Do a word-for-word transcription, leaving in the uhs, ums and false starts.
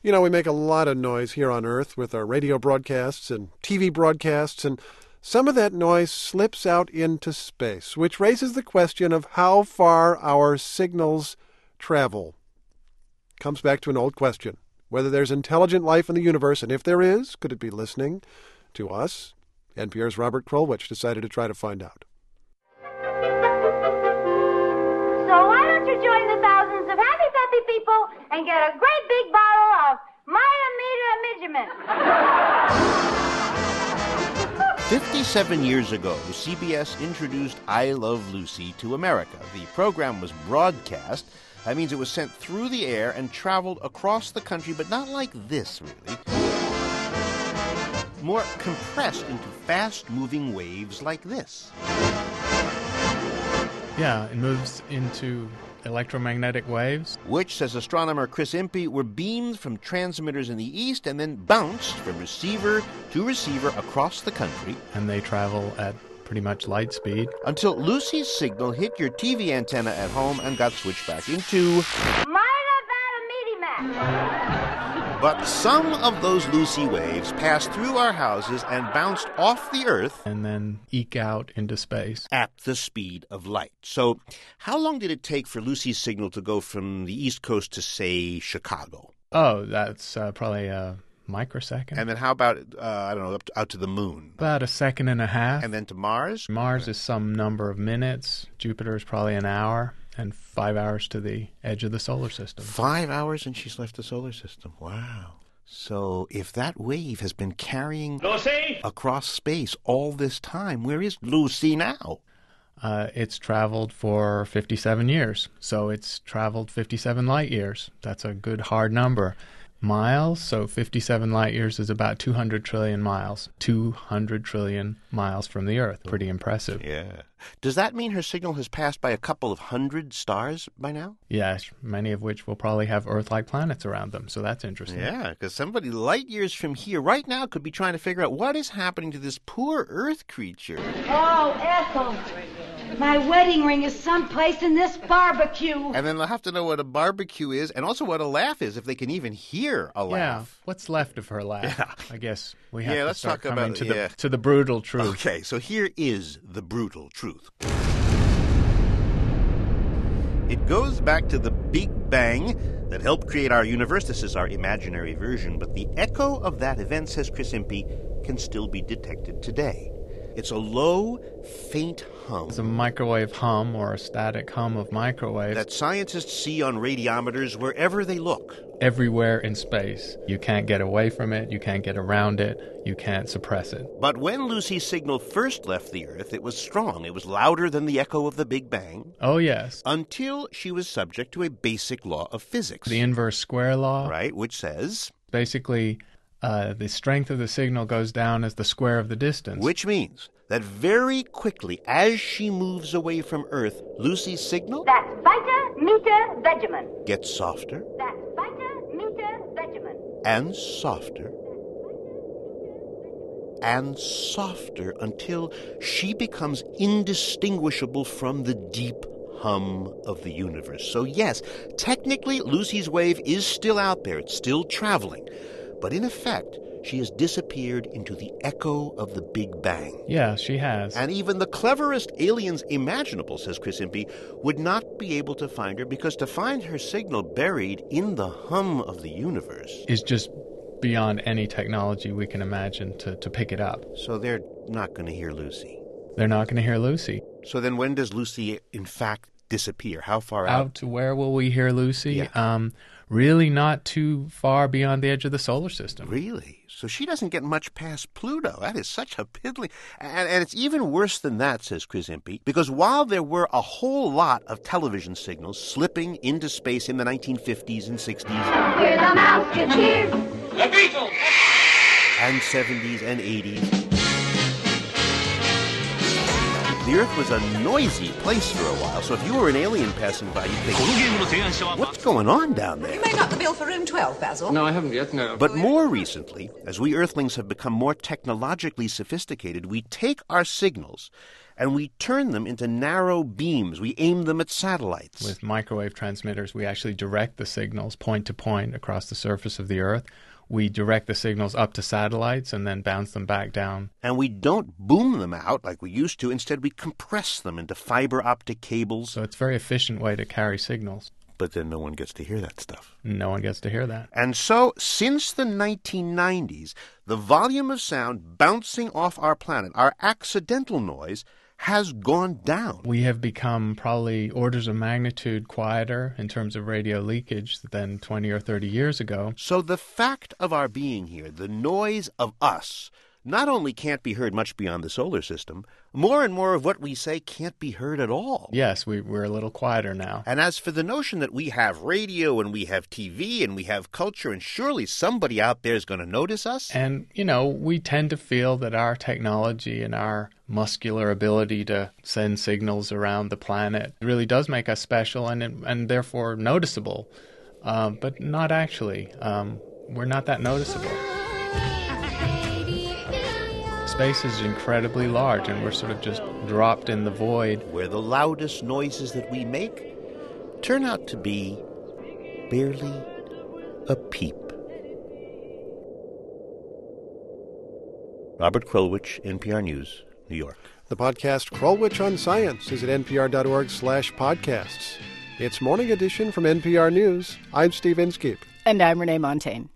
You know, we make a lot of noise here on Earth with our radio broadcasts and T V broadcasts, and some of that noise slips out into space, which raises the question of how far our signals travel. Comes back to an old question, whether there's intelligent life in the universe, and if there is, could it be listening to us? N P R's Robert Krulwich decided to try to find out. So why don't you join the thousands of happy, peppy people and get a great big bottle of Mita Meter fifty-seven years ago, C B S introduced I Love Lucy to America. The program was broadcast. That means it was sent through the air and traveled across the country, but not like this, really. More compressed into fast-moving waves like this. Yeah, it moves into electromagnetic waves. Which, says astronomer Chris Impey, were beamed from transmitters in the east and then bounced from receiver to receiver across the country. And they travel at pretty much light speed. Until Lucy's signal hit your T V antenna at home and got switched back into... But some of those Lucy waves passed through our houses and bounced off the Earth. And then eke out into space. At the speed of light. So how long did it take for Lucy's signal to go from the East Coast to, say, Chicago? Oh, that's uh, probably a microsecond. And then how about, uh, I don't know, up to, out to the moon? About a second and a half. And then to Mars? Mars is some number of minutes. Jupiter is probably an hour. And five hours to the edge of the solar system. Five hours and she's left the solar system. Wow. So if that wave has been carrying Lucy across space all this time, where is Lucy now? Uh, it's traveled for fifty-seven years. So it's traveled fifty-seven light years. That's a good hard number. Miles, so fifty-seven light years is about two hundred trillion miles. two hundred trillion miles from the Earth. Pretty impressive. Yeah. Does that mean her signal has passed by a couple of hundred stars by now? Yes, many of which will probably have Earth-like planets around them, so that's interesting. Yeah, because somebody light years from here right now could be trying to figure out what is happening to this poor Earth creature. Oh, Ethel, my wedding ring is someplace in this barbecue. And then they'll have to know what a barbecue is and also what a laugh is, if they can even hear a laugh. Yeah, what's left of her laugh? Yeah. I guess we have yeah, to let's start talk coming about, to, yeah. the, to the brutal truth. Okay, so here is the brutal truth. It goes back to the Big Bang that helped create our universe. This is our imaginary version, but the echo of that event, says Chris Impey, can still be detected today. It's a low, faint hum. It's a microwave hum or a static hum of microwaves. That scientists see on radiometers wherever they look. Everywhere in space. You can't get away from it. You can't get around it. You can't suppress it. But when Lucy's signal first left the Earth, it was strong. It was louder than the echo of the Big Bang. Oh, yes. Until she was subject to a basic law of physics. The inverse square law. Right, which says... Basically, uh, the strength of the signal goes down as the square of the distance. Which means that very quickly, as she moves away from Earth, Lucy's signal... That's Vita Meter Regimen. ...gets softer... That's Vita Meter Regimen. ...and softer... ...and softer until she becomes indistinguishable from the deep hum of the universe. So yes, technically Lucy's wave is still out there. It's still traveling. But in effect, she has disappeared into the echo of the Big Bang. Yeah, she has. And even the cleverest aliens imaginable, says Chris Impey, would not be able to find her, because to find her signal buried in the hum of the universe is just beyond any technology we can imagine to, to pick it up. So they're not going to hear Lucy. They're not going to hear Lucy. So then when does Lucy, in fact, disappear? How far out? Out to where will we hear Lucy? Yeah. Um, really not too far beyond the edge of the solar system. Really? So she doesn't get much past Pluto. That is such a piddly... And, and it's even worse than that, says Chris Impey, because while there were a whole lot of television signals slipping into space in the nineteen fifties and sixties... We're the Mouseketeers. The Beatles. And seventies and eighties... The Earth was a noisy place for a while, so if you were an alien passing by, you'd think, what's going on down there? You made up the bill for room twelve, Basil. No, I haven't yet, no. But more recently, as we Earthlings have become more technologically sophisticated, we take our signals and we turn them into narrow beams. We aim them at satellites. With microwave transmitters, we actually direct the signals point to point across the surface of the Earth. We direct the signals up to satellites and then bounce them back down. And we don't boom them out like we used to. Instead, we compress them into fiber optic cables. So it's a very efficient way to carry signals. But then no one gets to hear that stuff. No one gets to hear that. And so, since the nineteen nineties, the volume of sound bouncing off our planet, our accidental noise, has gone down. We have become probably orders of magnitude quieter in terms of radio leakage than twenty or thirty years ago. So the fact of our being here, the noise of us, not only can't be heard much beyond the solar system, more and more of what we say can't be heard at all. Yes, we, we're a little quieter now. And as for the notion that we have radio and we have T V and we have culture, and surely somebody out there is going to notice us. And, you know, we tend to feel that our technology and our muscular ability to send signals around the planet really does make us special and, and therefore noticeable. Uh, but not actually. Um, we're not that noticeable. Space is incredibly large, and we're sort of just dropped in the void. Where the loudest noises that we make turn out to be barely a peep. Robert Krulwich, N P R News, New York. The podcast Krulwich on Science is at npr.org slash podcasts. It's Morning Edition from N P R News. I'm Steve Inskeep. And I'm Renee Montagne.